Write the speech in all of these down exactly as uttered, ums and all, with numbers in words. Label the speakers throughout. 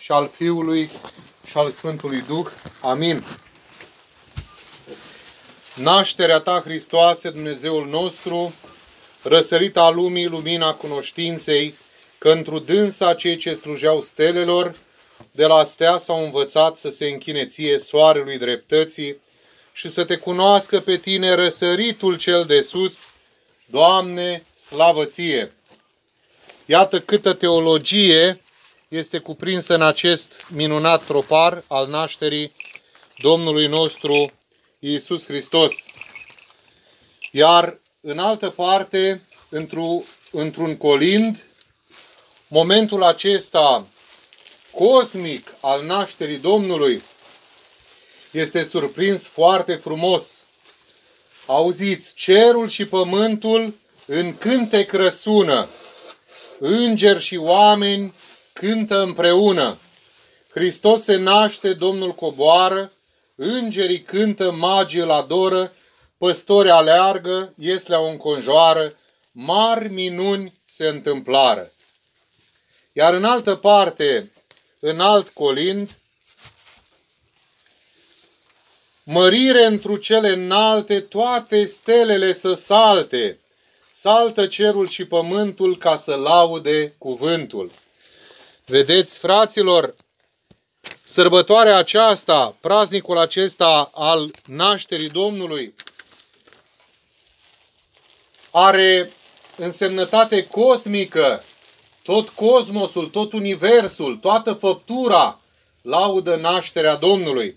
Speaker 1: și al Fiului și al Sfântului Duh. Amin. Nașterea ta, Hristoase, Dumnezeul nostru, răsărita lumii, lumina cunoștinței, că întru dânsa cei ce slujeau stelelor, de la stea s-au învățat să se închine ție, soarelui dreptății, și să te cunoască pe tine, răsăritul cel de sus. Doamne, slavă ție! Iată câtă teologie este cuprinsă în acest minunat tropar al nașterii Domnului nostru Iisus Hristos. Iar în altă parte, într-un colind, momentul acesta cosmic al nașterii Domnului este surprins foarte frumos. Auziți, cerul și pământul în cântec răsună, îngeri și oameni cântă împreună. Hristos se naște, Domnul coboară, îngerii cântă, magii îl adoră, păstori aleargă, ieslea o înconjoară, mari minuni se întâmplară. Iar în altă parte, în alt colind, mărire întru cele înalte, toate stelele să salte, saltă cerul și pământul ca să laude cuvântul. Vedeți, fraților, sărbătoarea aceasta, praznicul acesta al nașterii Domnului, are însemnătate cosmică. Tot cosmosul, tot universul, toată făptura laudă nașterea Domnului.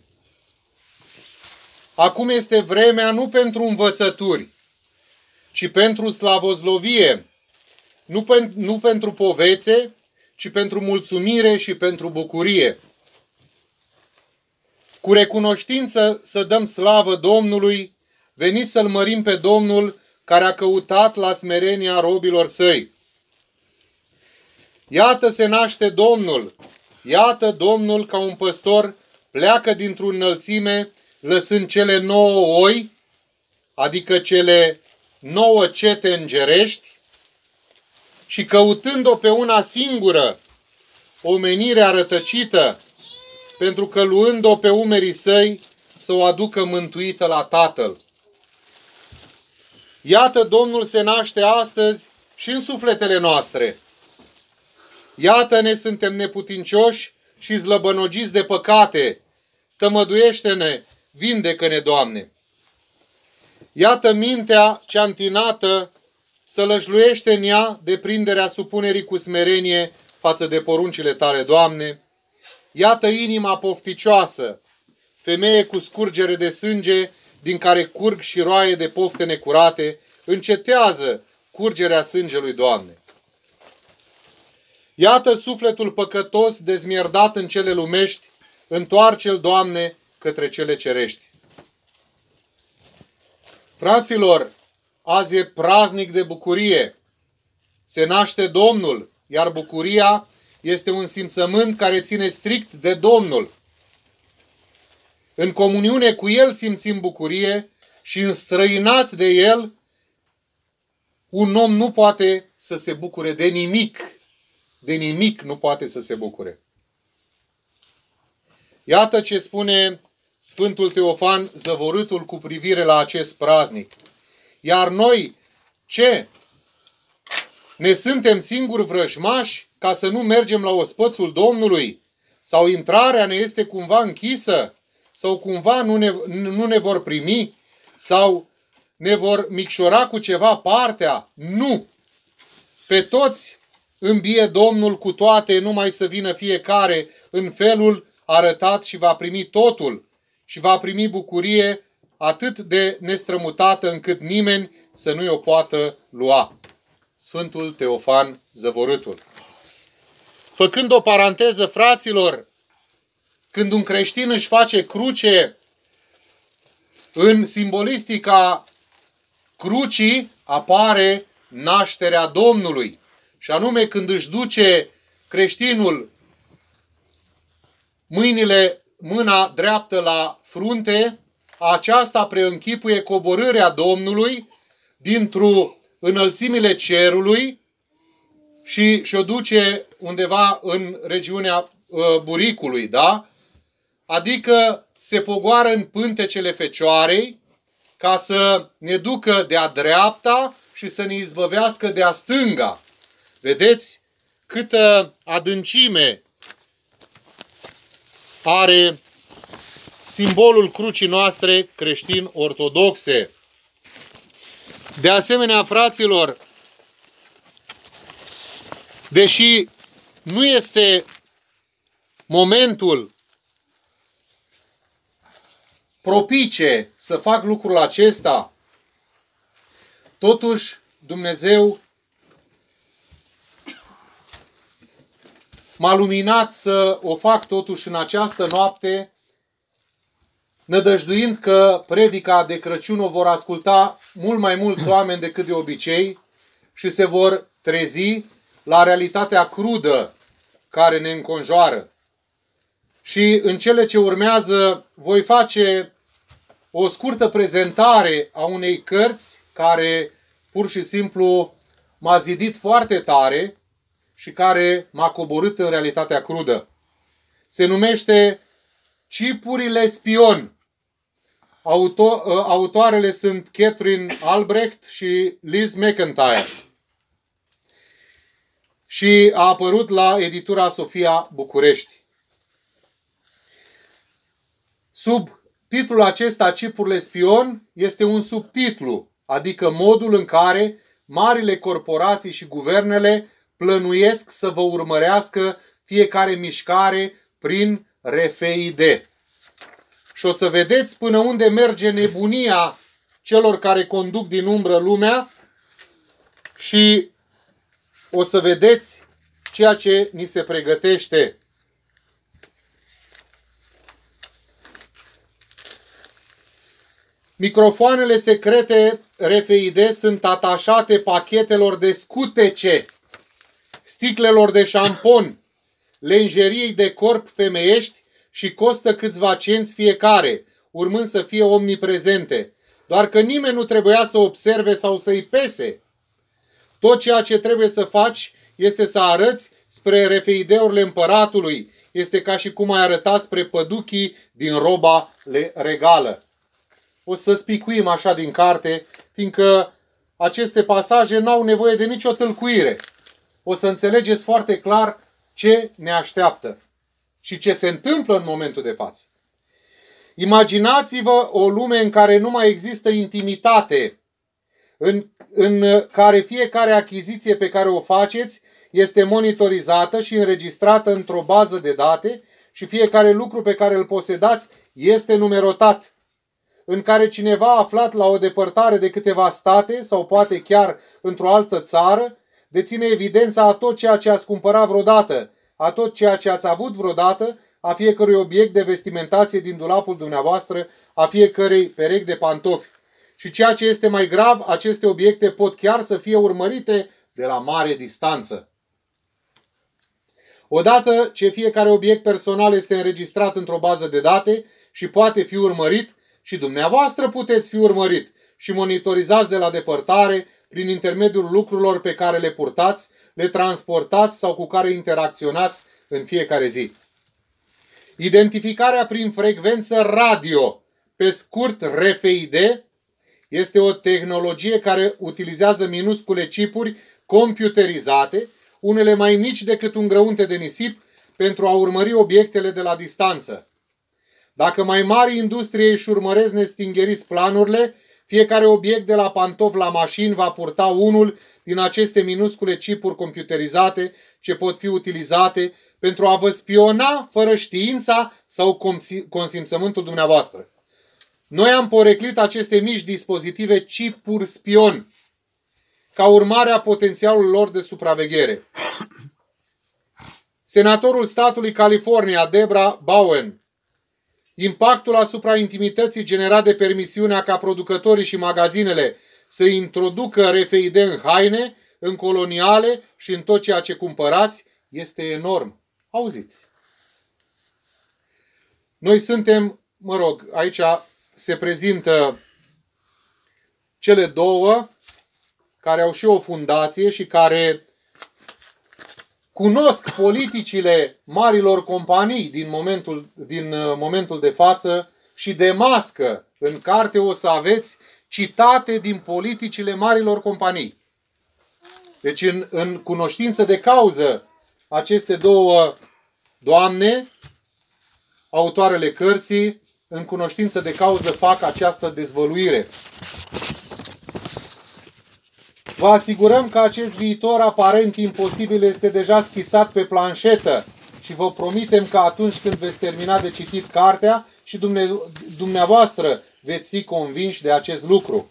Speaker 1: Acum este vremea nu pentru învățături, ci pentru slavoslovie, nu, pen, nu pentru povețe, ci pentru mulțumire și pentru bucurie. Cu recunoștință să dăm slavă Domnului, veniți să-L mărim pe Domnul care a căutat la smerenia robilor săi. Iată se naște Domnul, iată Domnul ca un păstor pleacă dintr-o înălțime, lăsând cele nouă oi, adică cele nouă cete îngerești, și căutând-o pe una singură, omenirea rătăcită, pentru că luând-o pe umerii săi, să o aducă mântuită la Tatăl. Iată Domnul se naște astăzi și în sufletele noastre. Iată-ne, suntem neputincioși și zlăbănogiți de păcate. Tămăduiește-ne, vindecă-ne, Doamne. Iată mintea cea întinată sălășluiește în ea deprinderea supunerii cu smerenie față de poruncile tale, Doamne. Iată inima pofticioasă, femeie cu scurgere de sânge, din care curg și roaie de pofte necurate, încetează curgerea sângelui, Doamne. Iată sufletul păcătos dezmierdat în cele lumești, întoarce-l, Doamne, către cele cerești. Fraților, azi e praznic de bucurie. Se naște Domnul, iar bucuria este un simțământ care ține strict de Domnul. În comuniune cu El simțim bucurie și înstrăinați de El, un om nu poate să se bucure de nimic. De nimic nu poate să se bucure. Iată ce spune Sfântul Teofan, zăvorâtul cu privire la acest praznic. Iar noi, ce? Ne suntem singuri vrăjmași ca să nu mergem la ospățul Domnului? Sau intrarea ne este cumva închisă? Sau cumva nu ne, nu ne vor primi? Sau ne vor micșora cu ceva partea? Nu! Pe toți îmbie Domnul cu toate, numai să vină fiecare în felul arătat și va primi totul. Și va primi bucurie atât de nestrămutată încât nimeni să nu o poată lua. Sfântul Teofan Zăvorâtul. Făcând o paranteză, fraților, când un creștin își face cruce, în simbolistica crucii apare nașterea Domnului. Și anume când își duce creștinul mâinile, mâna dreaptă la frunte, aceasta preînchipuie coborârea Domnului dintr-o înălțimile cerului și și-o duce undeva în regiunea uh, buricului, da? Adică se pogoară în pântecele Fecioarei ca să ne ducă de-a dreapta și să ne izbăvească de-a stânga. Vedeți câtă adâncime are simbolul crucii noastre creștin-ortodoxe. De asemenea, fraților, deși nu este momentul propice să fac lucrul acesta, totuși Dumnezeu m-a luminat să o fac totuși în această noapte, nădăjduind că predica de Crăciun o vor asculta mult mai mulți oameni decât de obicei și se vor trezi la realitatea crudă care ne înconjoară. Și în cele ce urmează voi face o scurtă prezentare a unei cărți care pur și simplu m-a zidit foarte tare și care m-a coborât în realitatea crudă. Se numește Cipurile spion. Auto- autoarele sunt Catherine Albrecht și Liz McIntyre. Și a apărut la editura Sofia București. Sub titlul acesta, Cipurile spion, este un subtitlu, adică modul în care marile corporații și guvernele plănuiesc să vă urmărească fiecare mișcare prin R F I D. Și o să vedeți până unde merge nebunia celor care conduc din umbră lumea și o să vedeți ceea ce ni se pregătește. Microfoanele secrete R F I D sunt atașate pachetelor de scutece, sticlelor de șampon, lenjeriei de corp femeiești și costă câțiva cenți fiecare, urmând să fie omniprezente. Doar că nimeni nu trebuia să observe sau să-i pese. Tot ceea ce trebuie să faci este să arăți spre R F I D-urile împăratului. Este ca și cum ai arăta spre păduchii din roba regală. O să spicuim așa din carte, fiindcă aceste pasaje n-au nevoie de nicio tâlcuire. O să înțelegeți foarte clar ce ne așteaptă și ce se întâmplă în momentul de față. Imaginați-vă o lume în care nu mai există intimitate, în, în care fiecare achiziție pe care o faceți este monitorizată și înregistrată într-o bază de date și fiecare lucru pe care îl posedați este numerotat, în care cineva aflat la o depărtare de câteva state sau poate chiar într-o altă țară deține evidența a tot ceea ce ați cumpărat vreodată, a tot ceea ce ați avut vreodată, a fiecărui obiect de vestimentație din dulapul dumneavoastră, a fiecărei perechi de pantofi. Și ceea ce este mai grav, aceste obiecte pot chiar să fie urmărite de la mare distanță. Odată ce fiecare obiect personal este înregistrat într-o bază de date și poate fi urmărit, și dumneavoastră puteți fi urmărit și monitorizați de la depărtare prin intermediul lucrurilor pe care le purtați, le transportați sau cu care interacționați în fiecare zi. Identificarea prin frecvență radio, pe scurt R F I D, este o tehnologie care utilizează minuscule chipuri computerizate, unele mai mici decât un grăunte de nisip, pentru a urmări obiectele de la distanță. Dacă mai mari industrie își urmăresc nestingheriți planurile, fiecare obiect de la pantof la mașini va purta unul din aceste minuscule chipuri computerizate ce pot fi utilizate pentru a vă spiona fără știința sau consimțământul dumneavoastră. Noi am poreclit aceste mici dispozitive chipuri spion ca urmare a potențialului lor de supraveghere. Senatorul statului California, Deborah Bowen, impactul asupra intimității generat de permisiunea ca producătorii și magazinele să introducă R F I D în haine, în coloniale și în tot ceea ce cumpărați este enorm. Auziți! Noi suntem, mă rog, aici se prezintă cele două care au și o fundație și care cunosc politicile marilor companii din momentul, din momentul de față și demască. În carte o să aveți citate din politicile marilor companii. Deci în, în cunoștință de cauză aceste două doamne, autoarele cărții, în cunoștință de cauză fac această dezvăluire. Vă asigurăm că acest viitor aparent imposibil este deja schițat pe planșetă și vă promitem că atunci când veți termina de citit cartea și dumneavoastră veți fi convinși de acest lucru.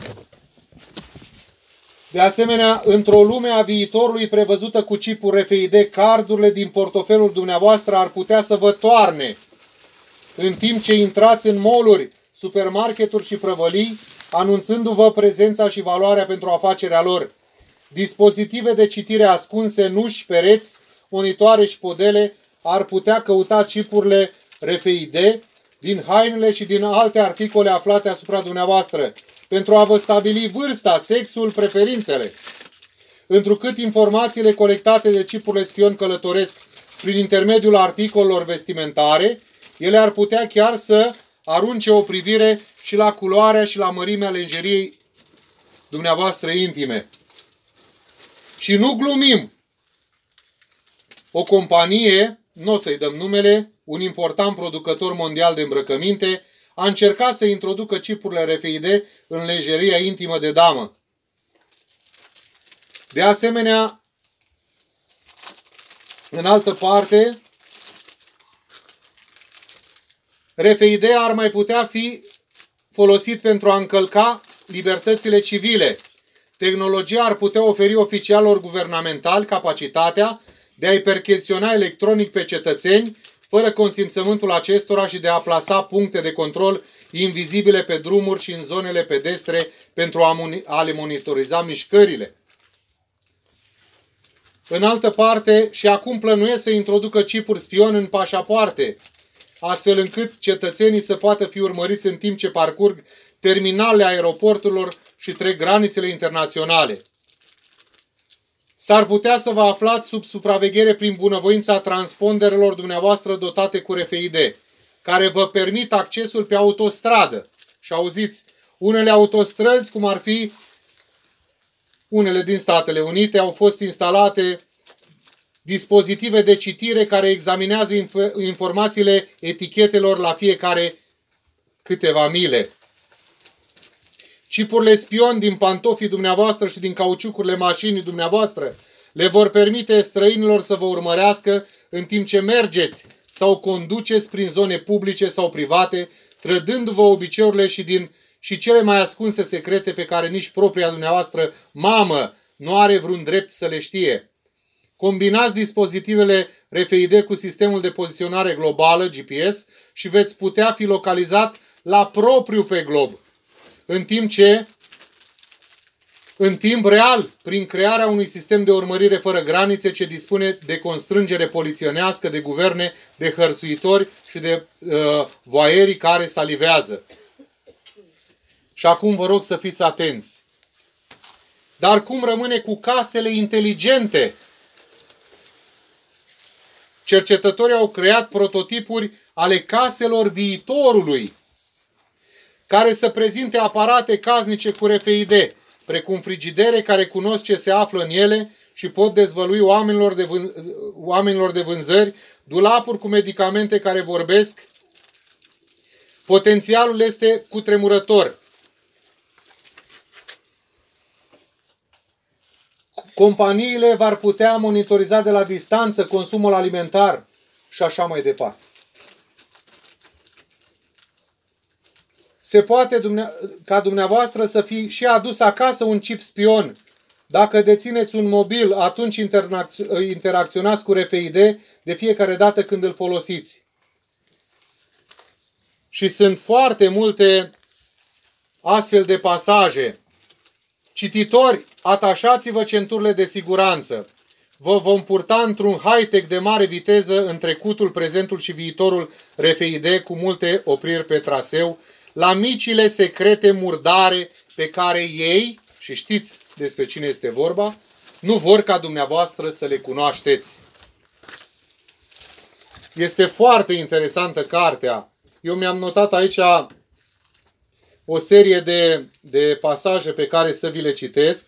Speaker 1: De asemenea, într-o lume a viitorului prevăzută cu chipul R F I D, cardurile din portofelul dumneavoastră ar putea să vă toarne în timp ce intrați în mall-uri, supermarketuri și prăvălii, anunțându-vă prezența și valoarea pentru afacerea lor. Dispozitive de citire ascunse în uși, pereți, monitoare și podele ar putea căuta chipurile R F I D din hainele și din alte articole aflate asupra dumneavoastră, pentru a vă stabili vârsta, sexul, preferințele. Întrucât informațiile colectate de chipurile spion călătoresc prin intermediul articolelor vestimentare, ele ar putea chiar să arunce o privire și la culoarea și la mărimea lenjeriei dumneavoastră intime. Și nu glumim. O companie, nu o să-i dăm numele, un important producător mondial de îmbrăcăminte, a încercat să introducă chipurile R F I D în lenjeria intimă de damă. De asemenea, în altă parte, R F I D ar mai putea fi folosit pentru a încălca libertățile civile. Tehnologia ar putea oferi oficialilor guvernamentali capacitatea de a-i percheziționa electronic pe cetățeni, fără consimțământul acestora, și de a plasa puncte de control invizibile pe drumuri și în zonele pedestre pentru a le monitoriza mișcările. În altă parte, și acum plănuiesc să introducă chipuri spion în pașapoarte, astfel încât cetățenii să poată fi urmăriți în timp ce parcurg terminalele aeroporturilor și trec granițele internaționale. S-ar putea să vă aflați sub supraveghere prin bunăvoința transponderelor dumneavoastră dotate cu R F I D, care vă permit accesul pe autostradă. Și auziți, unele autostrăzi, cum ar fi unele din Statele Unite, au fost instalate dispozitive de citire care examinează informațiile etichetelor la fiecare câteva mile. Chipurile spion din pantofii dumneavoastră și din cauciucurile mașinii dumneavoastră le vor permite străinilor să vă urmărească în timp ce mergeți sau conduceți prin zone publice sau private, trădându-vă obiceiurile și, din, și cele mai ascunse secrete pe care nici propria dumneavoastră mamă nu are vreun drept să le știe. Combinați dispozitivele R F I D cu sistemul de poziționare globală, G P S, și veți putea fi localizat la propriu pe glob, în timp ce, în timp real, prin crearea unui sistem de urmărire fără granițe ce dispune de constrângere poliționească, de guverne, de hărțuitori și de uh, voaierii care salivează. Și acum vă rog să fiți atenți. Dar cum rămâne cu casele inteligente? Cercetătorii au creat prototipuri ale caselor viitorului, care să prezinte aparate casnice cu R F I D, precum frigidere care cunosc ce se află în ele și pot dezvălui oamenilor de, vân... oamenilor de vânzări, dulapuri cu medicamente care vorbesc. Potențialul este cutremurător. Companiile v-ar putea monitoriza de la distanță consumul alimentar și așa mai departe. Se poate ca dumneavoastră să fi și adus acasă un chip spion. Dacă dețineți un mobil, atunci interacționați cu R F I D de fiecare dată când îl folosiți. Și sunt foarte multe astfel de pasaje. Cititori, atașați-vă centurile de siguranță. Vă vom purta într-un high-tech de mare viteză în trecutul, prezentul și viitorul R F I D, cu multe opriri pe traseu, la micile secrete murdare pe care ei, și știți despre cine este vorba, nu vor ca dumneavoastră să le cunoașteți. Este foarte interesantă cartea. Eu mi-am notat aici o serie de, de pasaje pe care să vi le citesc.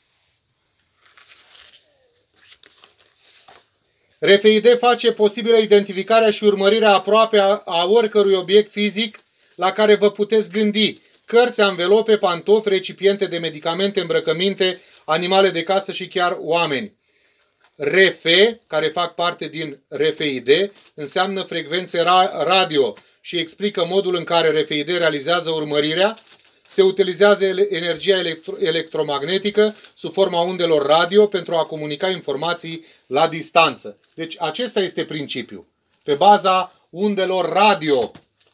Speaker 1: R F I D face posibilă identificarea și urmărirea aproape a, a oricărui obiect fizic la care vă puteți gândi. Cărți, anvelope, pantofi, recipiente de medicamente, îmbrăcăminte, animale de casă și chiar oameni. R F, care fac parte din R F I D, înseamnă frecvențe radio și explică modul în care R F I D realizează urmărirea. Se utilizează energia electro electromagnetică sub forma undelor radio pentru a comunica informații la distanță. Deci acesta este principiul. Pe baza undelor radio.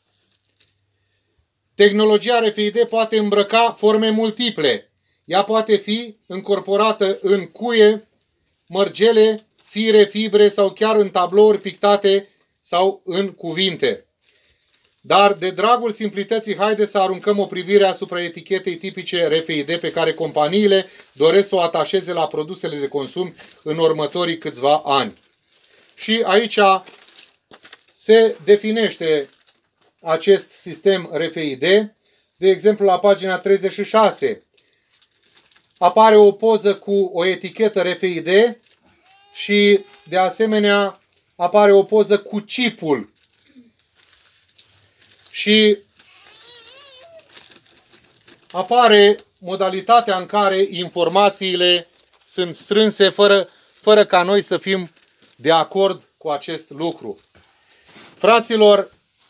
Speaker 1: Tehnologia R F I D poate îmbrăca forme multiple. Ea poate fi încorporată în cuie, mărgele, fire, fibre sau chiar în tablouri pictate sau în cuvinte. Dar de dragul simplității, haide să aruncăm o privire asupra etichetei tipice R F I D pe care companiile doresc să o atașeze la produsele de consum în următorii câțiva ani. Și aici se definește acest sistem R F I D. De exemplu, la pagina treizeci și șase apare o poză cu o etichetă R F I D și de asemenea apare o poză cu chipul. Și apare modalitatea în care informațiile sunt strânse fără, fără ca noi să fim de acord cu acest lucru. Fraților,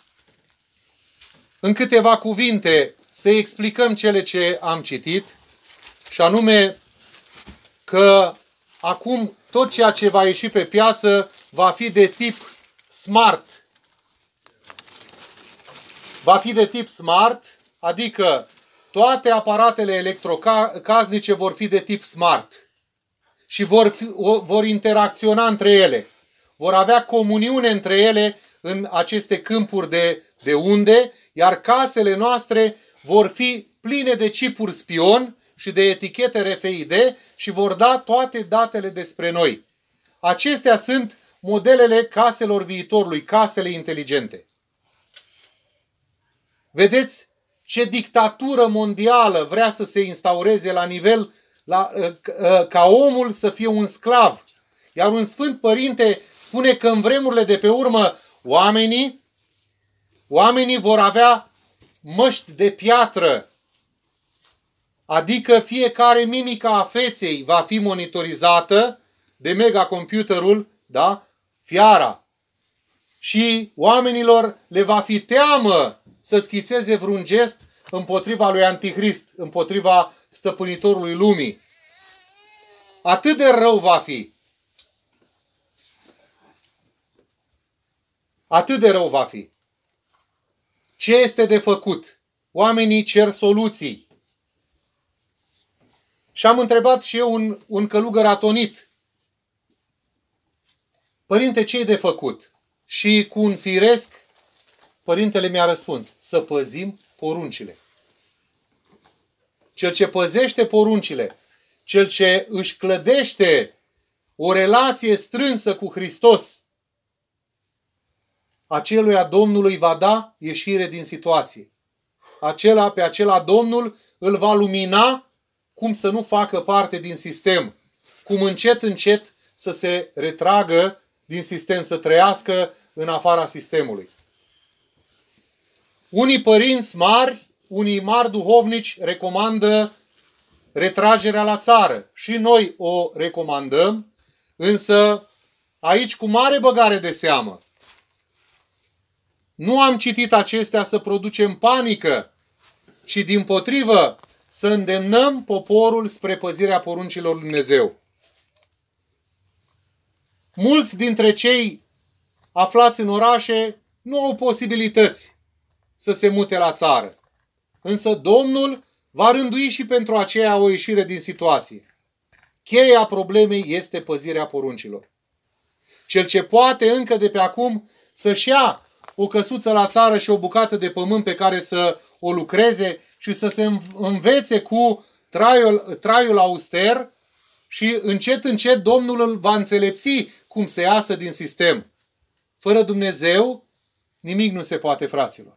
Speaker 1: în câteva cuvinte să explicăm cele ce am citit, și anume că acum tot ceea ce va ieși pe piață va fi de tip smart. Va fi de tip smart, adică toate aparatele electrocasnice vor fi de tip smart și vor, fi, vor interacționa între ele. Vor avea comuniune între ele în aceste câmpuri de, de unde, iar casele noastre vor fi pline de chipuri spion și de etichete R F I D și vor da toate datele despre noi. Acestea sunt modelele caselor viitorului, casele inteligente. Vedeți ce dictatură mondială vrea să se instaureze la nivel la, ca omul să fie un sclav. Iar un Sfânt Părinte spune că în vremurile de pe urmă oamenii, oamenii vor avea măști de piatră. Adică fiecare mimică a feței va fi monitorizată de megacomputerul, da? Fiara. Și oamenilor le va fi teamă să schițeze vreun gest împotriva lui Antichrist, împotriva stăpânitorului lumii. Atât de rău va fi. Atât de rău va fi. Ce este de făcut? Oamenii cer soluții. Și am întrebat și eu un, un călugăr atonit. Părinte, ce e de făcut? Și cu un firesc, părintele mi-a răspuns, să păzim poruncile. Cel ce păzește poruncile, cel ce își clădește o relație strânsă cu Hristos, aceluia Domnului va da ieșire din situație. Acela, pe acela Domnul îl va lumina cum să nu facă parte din sistem, cum încet, încet să se retragă din sistem, să trăiască în afara sistemului. Unii părinți mari, unii mari duhovnici recomandă retragerea la țară. Și noi o recomandăm, însă aici cu mare băgare de seamă. Nu am citit acestea să producem panică, ci dimpotrivă să îndemnăm poporul spre păzirea poruncilor lui Dumnezeu. Mulți dintre cei aflați în orașe nu au posibilități să se mute la țară. Însă Domnul va rândui și pentru aceea o ieșire din situație. Cheia problemei este păzirea poruncilor. Cel ce poate încă de pe acum să-și ia o căsuță la țară și o bucată de pământ pe care să o lucreze și să se învețe cu traiul, traiul auster și încet, încet Domnul îl va înțelepsi cum să iasă din sistem. Fără Dumnezeu, nimic nu se poate, fraților.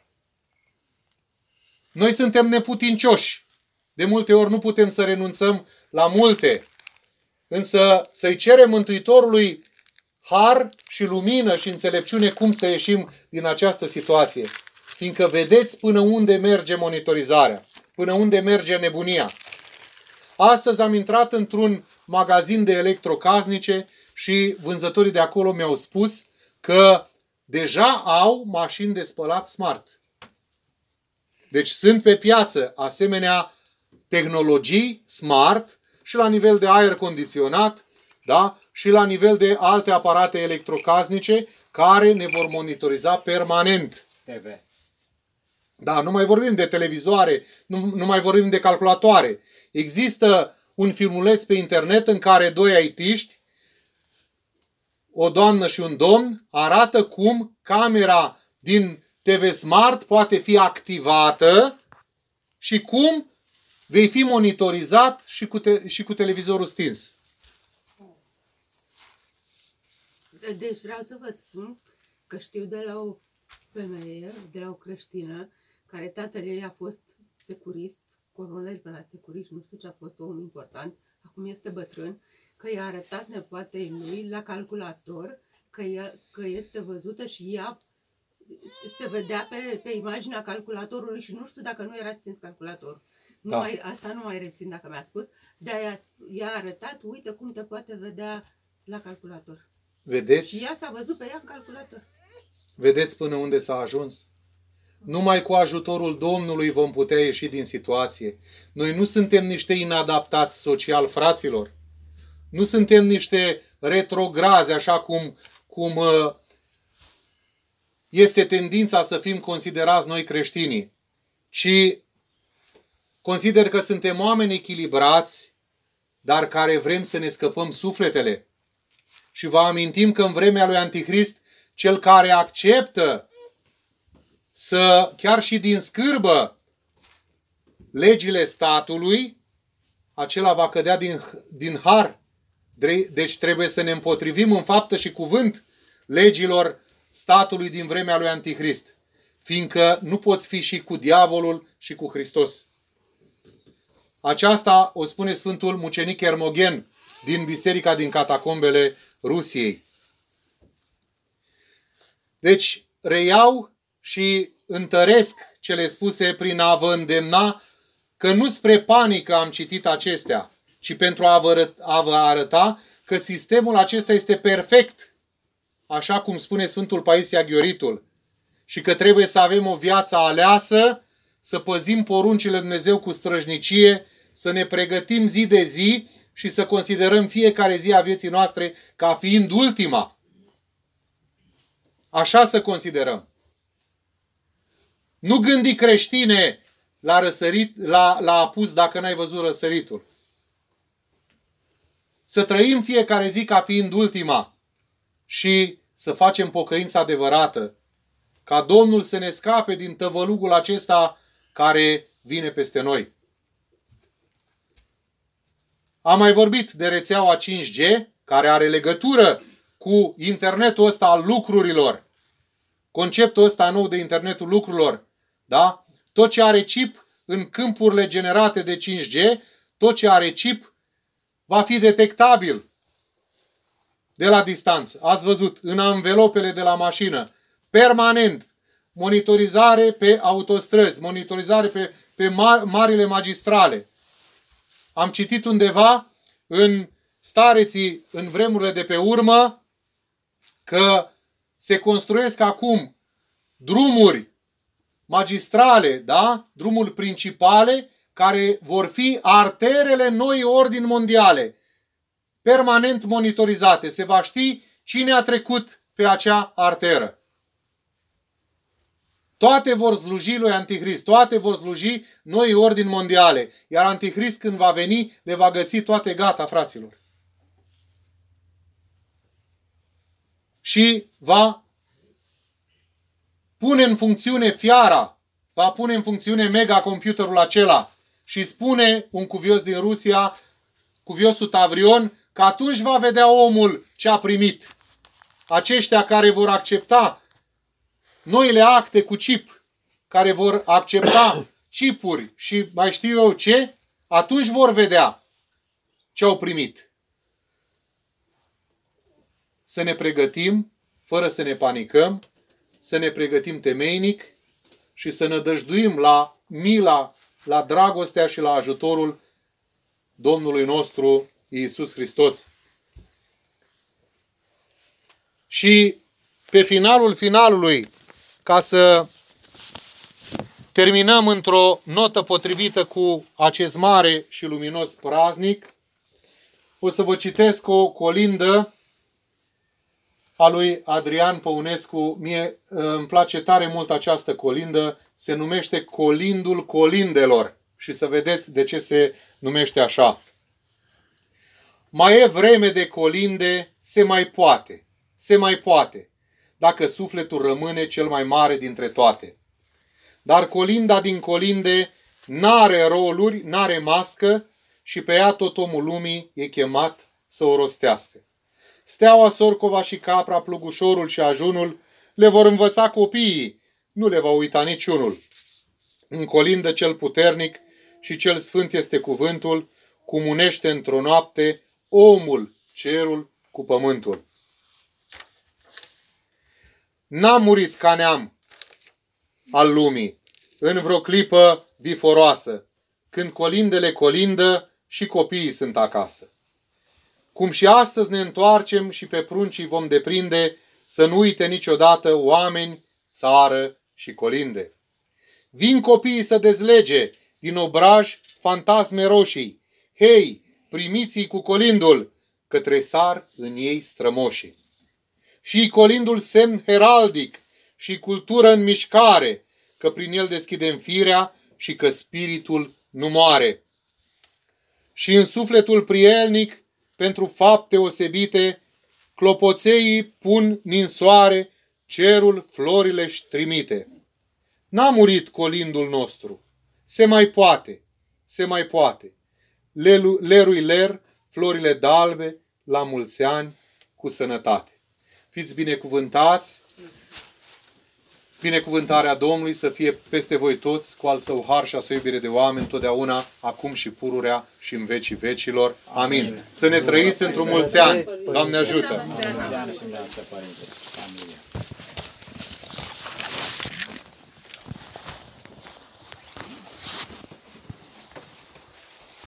Speaker 1: Noi suntem neputincioși. De multe ori nu putem să renunțăm la multe. Însă să-i cerem Mântuitorului har și lumină și înțelepciune cum să ieșim din această situație. Fiindcă vedeți până unde merge monitorizarea, până unde merge nebunia. Astăzi am intrat într-un magazin de electrocasnice și vânzătorii de acolo mi-au spus că deja au mașini de spălat smart. Deci sunt pe piață asemenea tehnologii smart și la nivel de aer condiționat, da? Și la nivel de alte aparate electrocasnice care ne vor monitoriza permanent.
Speaker 2: T V.
Speaker 1: Da, nu mai vorbim de televizoare, nu, nu mai vorbim de calculatoare. Există un filmuleț pe internet în care doi I T-ști, o doamnă și un domn, arată cum camera din T V Smart poate fi activată și cum vei fi monitorizat și cu, te- și cu televizorul stins.
Speaker 3: Deci vreau să vă spun că știu de la o femeie, de la o creștină, care tatăl ei a fost securist, colonel pe la securist, nu știu ce a fost, om important, acum este bătrân, că i-a arătat nepoatei lui la calculator că, ea, că este văzută și ea se vedea pe, pe imaginea calculatorului și nu știu dacă nu era stins calculatorul. Nu
Speaker 1: Da.
Speaker 3: mai, asta nu mai rețin dacă mi-a spus. De-aia i-a arătat, uite cum te poate vedea la calculator.
Speaker 1: Vedeți?
Speaker 3: Și ea s-a văzut pe ea în calculator.
Speaker 1: Vedeți până unde s-a ajuns? Numai cu ajutorul Domnului vom putea ieși din situație. Noi nu suntem niște inadaptați social, fraților. Nu suntem niște retrograzi, așa cum, cum uh, este tendința să fim considerați noi creștinii. Ci consider că suntem oameni echilibrați, dar care vrem să ne scăpăm sufletele. Și vă amintim că în vremea lui Antichrist, cel care acceptă să, chiar și din scârbă, legile statului, acela va cădea din, din har. Deci trebuie să ne împotrivim în faptă și cuvânt legilor statului din vremea lui Antichrist. Fiindcă nu poți fi și cu diavolul și cu Hristos. Aceasta o spune Sfântul Mucenic Hermogen din biserica din catacombele Rusiei. Deci reiau și întăresc cele spuse prin a vă îndemna că nu spre panică am citit acestea, ci pentru a vă, a vă arăta că sistemul acesta este perfect, așa cum spune Sfântul Paisie Aghioritul, și că trebuie să avem o viață aleasă, să păzim poruncile lui Dumnezeu cu străjnicie, să ne pregătim zi de zi și să considerăm fiecare zi a vieții noastre ca fiind ultima. Așa să considerăm. Nu gândi, creștine, la, răsărit, la, la apus dacă n-ai văzut răsăritul. Să trăim fiecare zi ca fiind ultima și să facem pocăință adevărată, ca Domnul să ne scape din tăvălugul acesta care vine peste noi. Am mai vorbit de rețeaua cinci G, care are legătură cu internetul ăsta al lucrurilor. Conceptul ăsta nou de internetul lucrurilor. Da? Tot ce are chip în câmpurile generate de cinci G, tot ce are chip va fi detectabil de la distanță. Ați văzut, în anvelopele de la mașină, permanent, monitorizare pe autostrăzi, monitorizare pe, pe mar, marile magistrale. Am citit undeva în stareții, în vremurile de pe urmă, că se construiesc acum drumuri magistrale, da? Drumuri principale, care vor fi arterele noi ordini mondiale, permanent monitorizate. Se va ști cine a trecut pe acea arteră. Toate vor sluji lui Antichrist, toate vor sluji noi ordini mondiale. Iar Antichrist, când va veni, le va găsi toate gata, fraților. Și va pune în funcțiune fiara, va pune în funcțiune megacomputerul acela și spune un cuvios din Rusia, cuviosul Tavrion, că atunci va vedea omul ce a primit. Aceștia care vor accepta noile acte cu chip, care vor accepta chipuri și mai știu eu ce, atunci vor vedea ce au primit. Să ne pregătim, fără să ne panicăm, să ne pregătim temeinic și să nădăjduim la mila, la dragostea și la ajutorul Domnului nostru Iisus Hristos. Și pe finalul finalului, ca să terminăm într-o notă potrivită cu acest mare și luminos praznic, o să vă citesc o colindă a lui Adrian Păunescu. Mie îmi place tare mult această colindă, se numește Colindul Colindelor și să vedeți de ce se numește așa. Mai e vreme de colinde, se mai poate, se mai poate, dacă sufletul rămâne cel mai mare dintre toate. Dar colinda din colinde n-are roluri, n-are mască și pe ea tot omul lumii e chemat să o rostească. Steaua, sorcova și capra, plugușorul și ajunul le vor învăța copiii, nu le va uita niciunul. În colindă cel puternic și cel sfânt este cuvântul, cum unește într-o noapte omul cerul cu pământul. N-a murit ca neam al lumii în vreo clipă viforoasă, când colindele colindă și copiii sunt acasă. Cum și astăzi ne întoarcem și pe pruncii vom deprinde, să nu uite niciodată oameni, țară și colinde. Vin copiii să dezlege din obraj fantasme roșii. Hei, primiți-i cu colindul, către sar în ei strămoșii. Și colindul semn heraldic și cultură în mișcare, că prin el deschidem firea și că spiritul nu moare. Și în sufletul prielnic, pentru fapte osebite, clopoțeii pun ninsoare, cerul florile-și trimite. N-a murit colindul nostru, se mai poate, se mai poate. Lerui ler, florile dalbe, la mulți ani, cu sănătate. Fiți binecuvântați, binecuvântarea Domnului să fie peste voi toți, cu al său har și a său iubire de oameni, totdeauna, acum și pururea și în vecii vecilor. Amin. Să ne trăiți într-un mulți ani. Doamne ajută!